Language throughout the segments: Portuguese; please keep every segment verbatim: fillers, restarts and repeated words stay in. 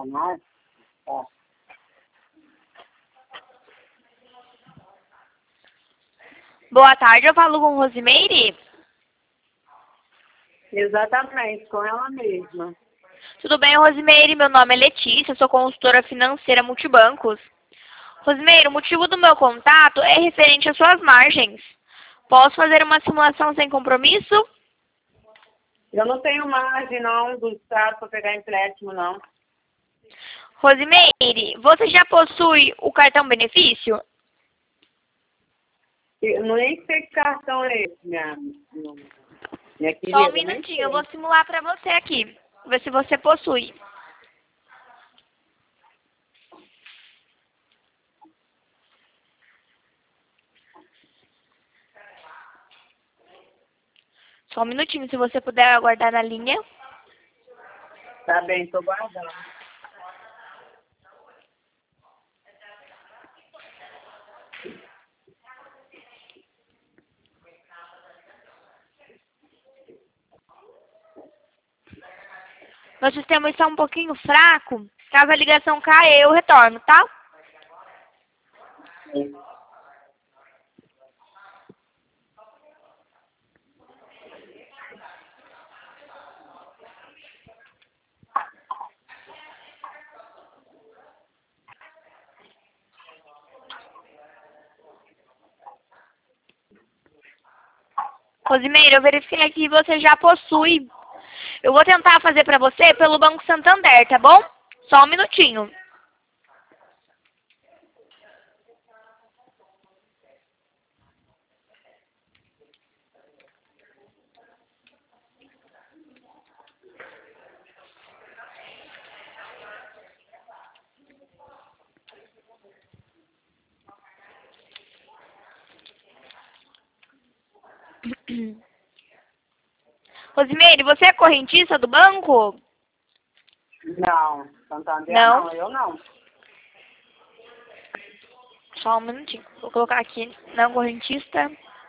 Danado. Tá. Boa tarde, eu falo com Rosimeire. Exatamente, com ela mesma. Tudo bem, Rosimeire? Meu nome é Letícia, sou consultora financeira multibancos. Rosimeire, o motivo do meu contato é referente às suas margens. Posso fazer uma simulação sem compromisso? Eu não tenho margem, não, do Estado para pegar empréstimo, não. Rosimeire, você já possui o cartão benefício? Eu não nem sei que cartão é esse, minha, minha querida. Só um minutinho, eu vou simular para você aqui. Ver se você possui. Só um minutinho, se você puder aguardar na linha. Tá bem, tô guardando. Meu sistema está um pouquinho fraco. Caso a ligação caia, eu retorno, tá? Sim. Rosimeire, eu verifiquei aqui que você já possui. Eu vou tentar fazer para você pelo Banco Santander, tá bom? Só um minutinho. Rosimeire, você é correntista do banco? Não, Santander Não. não, eu não. Só um minutinho. Vou colocar aqui, não correntista.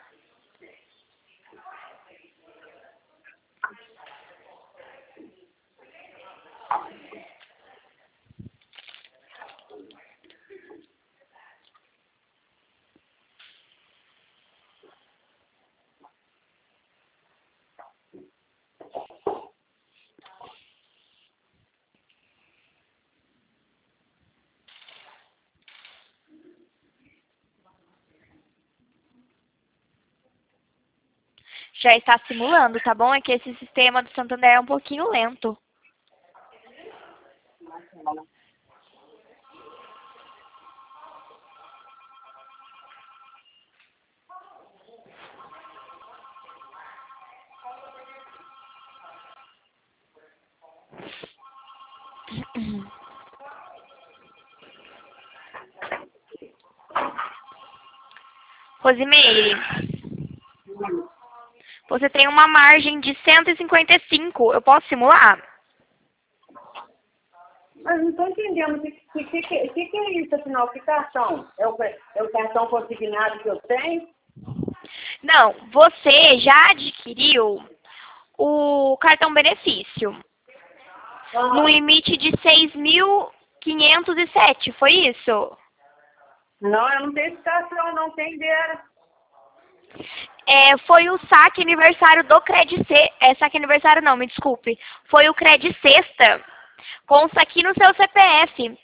Já está simulando, tá bom? É que esse sistema do Santander é um pouquinho lento. Rosimeire, você tem uma margem de cento e cinquenta e cinco. Eu posso simular? Mas não estou entendendo o que, que, que, que, que é isso, afinal, que cartão? É o, é o cartão consignado que eu tenho? Não, você já adquiriu o cartão benefício Aham. no limite de seis mil quinhentos e sete, foi isso? Não, eu não tenho esse cartão, não tem dera. É, foi o saque aniversário do Credicê. É, saque aniversário não, me desculpe. Foi o Credicesta. Consta aqui no seu C P F.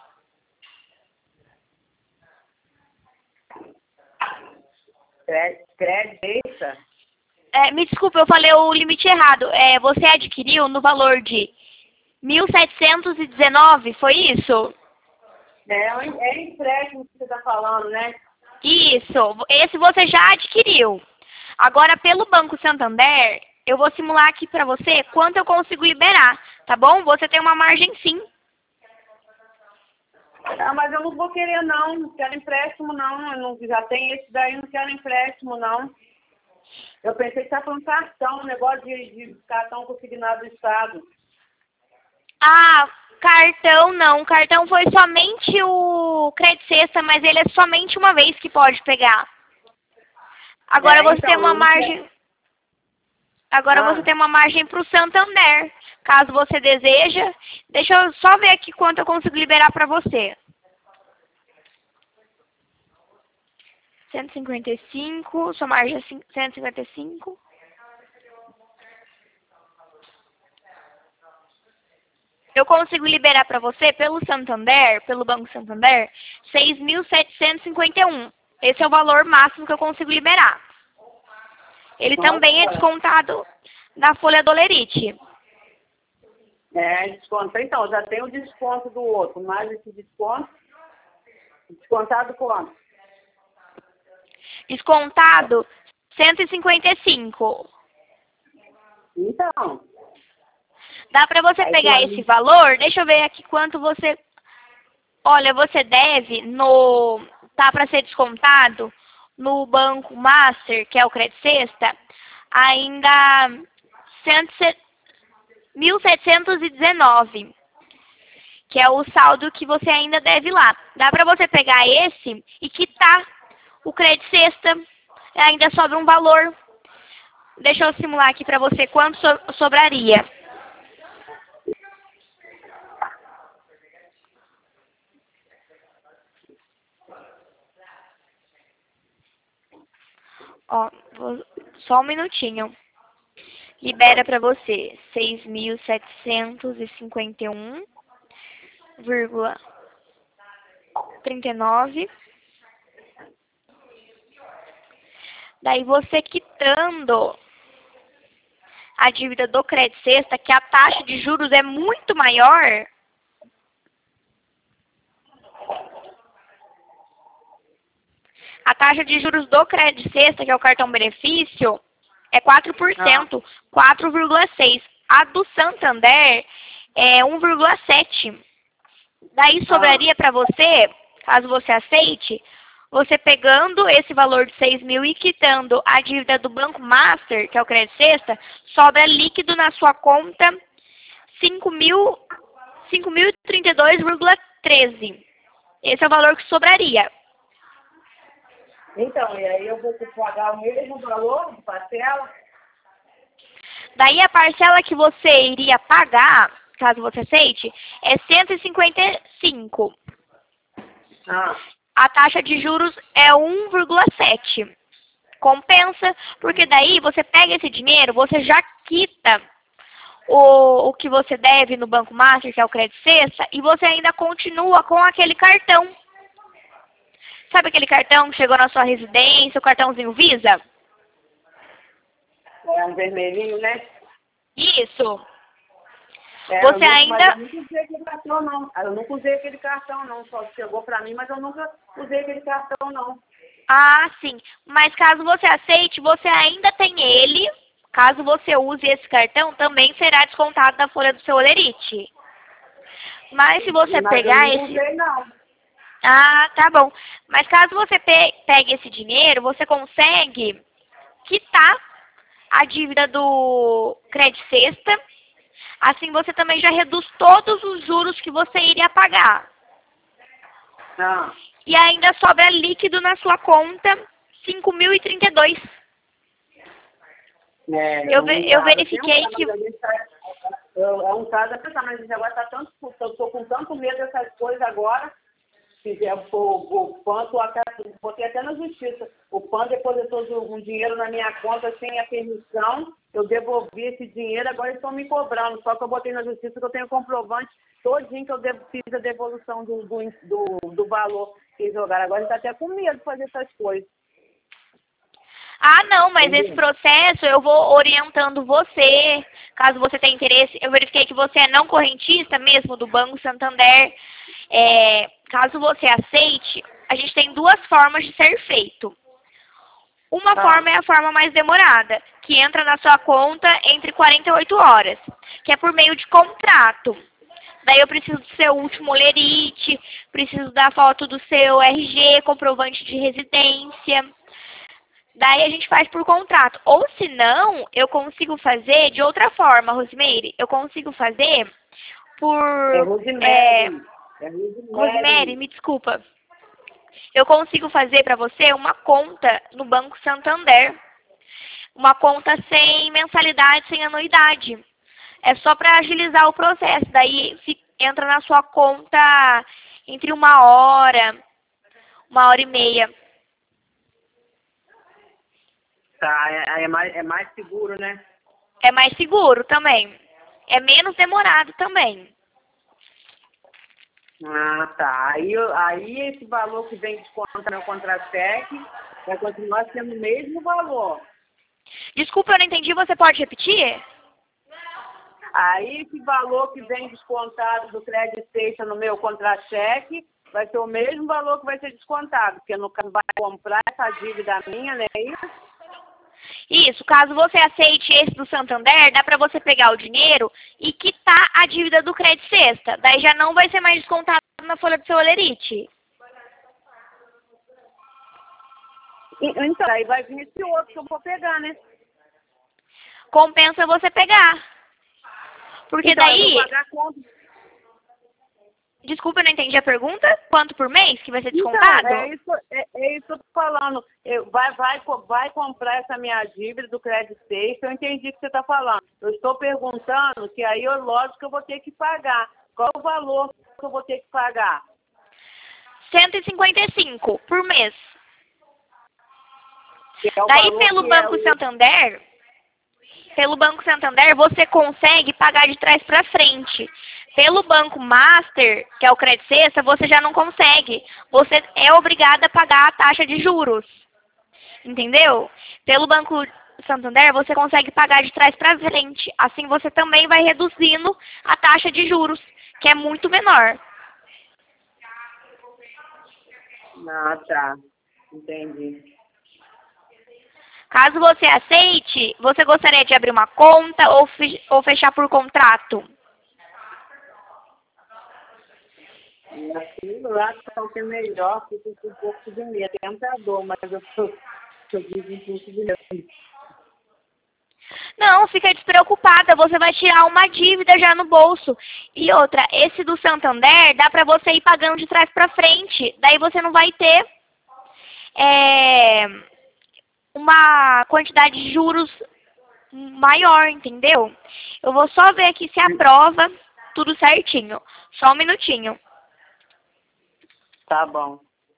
Crédito? É, me desculpe, eu falei o limite errado. É, você adquiriu no valor de mil setecentos e dezenove, foi isso? É, um- é empréstimo que você está falando, né? Isso, esse você já adquiriu. Agora, pelo Banco Santander, eu vou simular aqui pra você quanto eu consigo liberar, tá bom? Você tem uma margem sim. Ah, mas eu não vou querer, não. Não quero empréstimo, não. Eu não já tem esse daí, não quero empréstimo, não. Eu pensei que estava falando cartão, um negócio de, de cartão consignado do Estado. Ah, cartão não. Cartão foi somente o Credit Sexta, mas ele é somente uma vez que pode pegar. Agora É, você então, tem uma eu não quero- margem... Agora Ah, você tem uma margem para o Santander. Caso você deseja, deixa eu só ver aqui quanto eu consigo liberar para você. cento e cinquenta e cinco, sua margem é cento e cinquenta e cinco. Eu consigo liberar para você, pelo Santander, pelo Banco Santander, seis mil setecentos e cinquenta e um. Esse é o valor máximo que eu consigo liberar. Ele também é nossa, descontado da folha Dolerite. é desconto. Então, já tem o desconto do outro, mais esse desconto. Descontado quanto? Descontado cento e cinquenta e cinco. Então, Dá para você aí pegar quando... esse valor? Deixa eu ver aqui quanto você... Olha, você deve no... Tá para ser descontado no Banco Master, que é o Crédito Sexta, ainda mil setecentos e dezenove, que é o saldo que você ainda deve lá. Dá para você pegar esse e quitar o Crédito Sexta, ainda sobra um valor. Deixa eu simular aqui para você quanto so- sobraria. Ó, vou- só um minutinho. Libera para você seis mil setecentos e cinquenta e um vírgula trinta e nove. Daí você quitando a dívida do Crédito Sexta, que a taxa de juros é muito maior. A taxa de juros do Crédito Sexta, que é o cartão benefício, é quatro por cento, quatro vírgula seis por cento. A do Santander é um vírgula sete por cento. Daí sobraria para você, caso você aceite, você pegando esse valor de seis mil e quitando a dívida do Banco Master, que é o Crédito Sexta, sobra líquido na sua conta cinco mil e trinta e dois vírgula treze. Esse é o valor que sobraria. Então, e aí eu vou pagar o mesmo valor de parcela? Daí a parcela que você iria pagar, caso você aceite, é cento e cinquenta e cinco. Ah, A taxa de juros é um vírgula sete. Compensa, porque daí você pega esse dinheiro, você já quita o, o que você deve no Banco Master, que é o Crédito Sexta, e você ainda continua com aquele cartão. Sabe aquele cartão que chegou na sua residência, o cartãozinho Visa? é um vermelhinho, né? Isso. É, Você eu nunca, ainda... mas eu nunca usei aquele cartão, não. Eu nunca usei aquele cartão, não. Só chegou pra mim, mas eu nunca usei aquele cartão, não. Ah, sim. Mas caso você aceite, você ainda tem ele. Caso você use esse cartão, também será descontado da folha do seu Olerite. Mas se você Mas pegar eu não esse... usei, não. Ah, tá bom. Mas caso você pe- pegue esse dinheiro, você consegue quitar a dívida do Crédito Sexta. Assim você também já reduz todos os juros que você iria pagar. Ah, E ainda sobra líquido na sua conta cinco mil e trinta e dois. é, Eu, não ve- eu usava. verifiquei Tem um, que... mas a gente tá- eu- é um caso a pensar, mas a gente agora tá tanto, eu estou com tanto medo dessas coisas agora, que é, o, o P A N, eu até, botei até na justiça. O P A N depositou um dinheiro na minha conta sem a permissão, eu devolvi esse dinheiro, agora eles estão me cobrando. Só que eu botei na justiça que eu tenho comprovante todinho que eu devo, fiz a devolução do, do, do, do valor que eles jogaram. Agora a gente está até com medo de fazer essas coisas. Ah, não, mas Entendeu? esse processo eu vou orientando você. Caso você tenha interesse, eu verifiquei que você é não correntista mesmo do Banco Santander. É, caso você aceite, a gente tem duas formas de ser feito. Uma Ah. forma é a forma mais demorada, que entra na sua conta entre quarenta e oito horas, que é por meio de contrato. Daí eu preciso do seu último olerite, preciso da foto do seu R G, comprovante de residência. Daí a gente faz por contrato. Ou se não, eu consigo fazer de outra forma, Rosemary. Eu consigo fazer por... É Rosemary. É, É Rosemary. Rosemary, me desculpa. Eu consigo fazer para você uma conta no Banco Santander. uma conta sem mensalidade, sem anuidade. É só para agilizar o processo. Daí fi- entra na sua conta entre uma hora, uma hora e meia. Tá, é, é, mais, é mais seguro, né? É mais seguro também. É menos demorado também. Ah, tá. Aí, eu- aí esse valor que vem descontar no contra-cheque vai continuar sendo o mesmo valor. Desculpa, eu não entendi. Você pode repetir? Aí esse valor que vem descontado do Credit Station no meu contra-cheque vai ser o mesmo valor que vai ser descontado, porque no caso vai comprar essa dívida minha, né? Isso? Isso. Caso você aceite esse do Santander, dá para você pegar o dinheiro e quitar a dívida do Credit Sexta. Daí já não vai ser mais descontado na folha do seu Olerite. E- Então, aí vai vir esse outro que eu vou pegar, né? Compensa você pegar. Porque Então, eu daí... vou pagar quanto? Desculpa, eu não entendi a pergunta. Quanto por mês que vai ser Então, descontado? é isso, é, é isso que eu tô falando. Eu, vai, vai, co- vai comprar essa minha dívida do Credit Station, eu entendi o que você está falando. Eu estou perguntando que aí, eu, lógico que eu vou ter que pagar. Qual o valor que eu vou ter que pagar? cento e cinquenta e cinco por mês. Que é o Daí, valor pelo que Banco é o... Santander, pelo Banco Santander, você consegue pagar de trás para frente. Pelo Banco Master, que é o Credit Sexta, você já não consegue. Você é obrigada a pagar a taxa de juros. Entendeu? Pelo Banco Santander, você consegue pagar de trás para frente. Assim, você também vai reduzindo a taxa de juros, que é muito menor. Ah, tá. Entendi. Caso você aceite, você gostaria de abrir uma conta ou, fe- ou fechar por contrato? Assim, lá está o que é melhor, porque eu fico um pouco de medo. É tentador, mas eu sou, eu vivo um pouco de medo. Não, fica despreocupada, você vai tirar uma dívida já no bolso. E outra, esse do Santander dá pra você ir pagando de trás pra frente. Daí você não vai ter é, uma quantidade de juros maior, entendeu? Eu vou só ver aqui se aprova tudo certinho. Só um minutinho. Tá bom.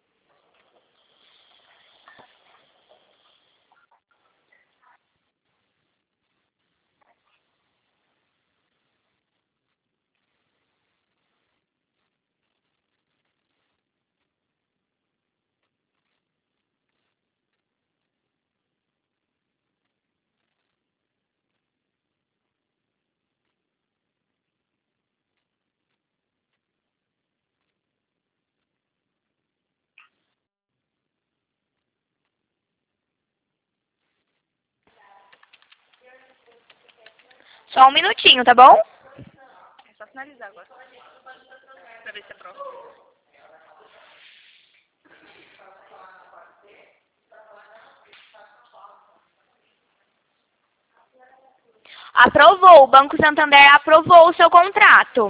Só um minutinho, tá bom? É só finalizar agora. Pra ver se aprova. Aprovou, o Banco Santander aprovou o seu contrato.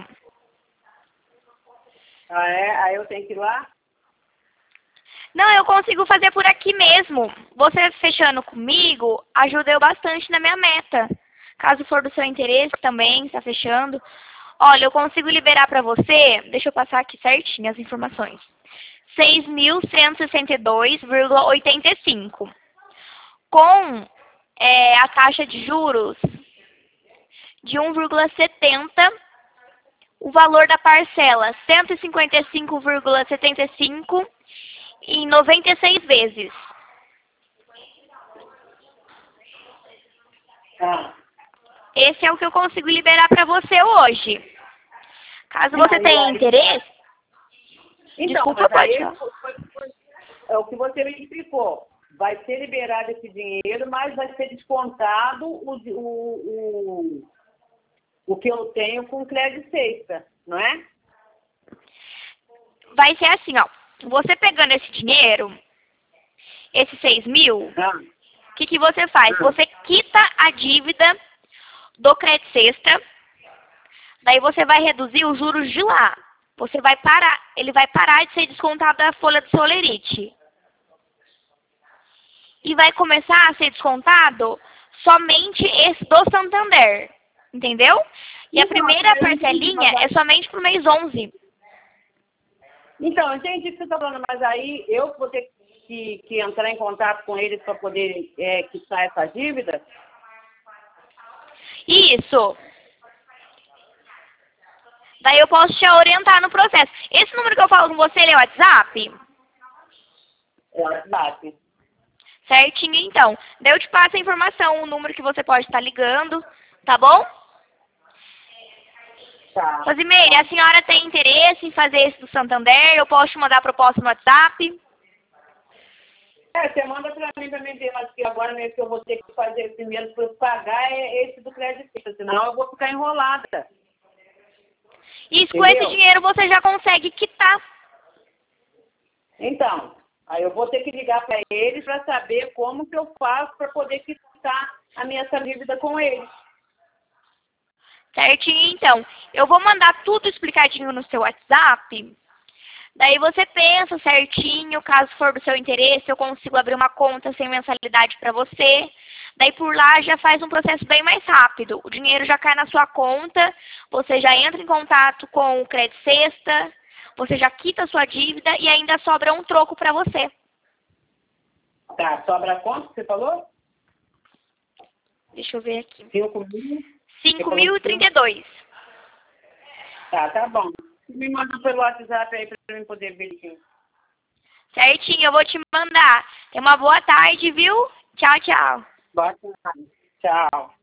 Ah, é? Aí eu tenho que ir lá? Não, eu consigo fazer por aqui mesmo. Você fechando comigo, ajuda eu bastante na minha meta. Caso for do seu interesse também, está fechando. Olha, eu consigo liberar para você, deixa eu passar aqui certinho as informações. seis mil cento e sessenta e dois vírgula oitenta e cinco. Com é, a taxa de juros de um vírgula setenta, o valor da parcela cento e cinquenta e cinco vírgula setenta e cinco em noventa e seis vezes. Ah. Esse é o que eu consigo liberar para você hoje. Caso você Aí, tenha aí, interesse, então, desculpa, mas pode aí falar. foi- foi- é o que você me explicou. Vai ser liberado esse dinheiro, mas vai ser descontado o, o, o, o que eu tenho com crédito sexta, não é? Vai ser assim, ó. Você pegando esse dinheiro, esses seis mil, Ah, o que, que você faz? ah. Você quita a dívida do crédito sexta, daí você vai reduzir os juros de lá. Você vai parar, ele vai parar de ser descontado da folha do seu Olerite. E vai começar a ser descontado somente esse do Santander, entendeu? E a Então, primeira eu entendi, parcelinha mas é somente pro mês onze. Então, eu entendi o que você está falando, mas aí eu vou ter que, que entrar em contato com eles para poder é, quitar essa dívida? Isso. Daí eu posso te orientar no processo. Esse número que eu falo com você, ele é o WhatsApp? É o WhatsApp. Certinho, então. Daí eu te passo a informação, o número que você pode estar ligando, tá bom? Tá. Rosimeire, a senhora tem interesse em fazer esse do Santander? Eu posso te mandar a proposta no WhatsApp? É, você manda para mim para mim ver, mas que agora mesmo que eu vou ter que fazer primeiro para eu pagar é esse do crédito, senão eu vou ficar enrolada. Isso, com Entendeu? esse dinheiro você já consegue quitar. Então, aí eu vou ter que ligar para eles para saber como que eu faço para poder quitar a minha essa dívida com eles. Certinho, então. Eu vou mandar tudo explicadinho no seu WhatsApp. Daí você pensa certinho, caso for do seu interesse, eu consigo abrir uma conta sem mensalidade para você. Daí por lá já faz um processo bem mais rápido. O dinheiro já cai na sua conta, você já entra em contato com o Crédito Sexta, você já quita a sua dívida e ainda sobra um troco para você. Tá, sobra quanto que você falou? Deixa eu ver aqui. cinco mil? cinco mil e trinta e dois. Tá, tá bom. Me manda pelo WhatsApp aí para eu poder ver aqui. Certinho, eu vou te mandar. Tenha uma boa tarde, viu? Tchau, tchau. Boa tarde. Tchau.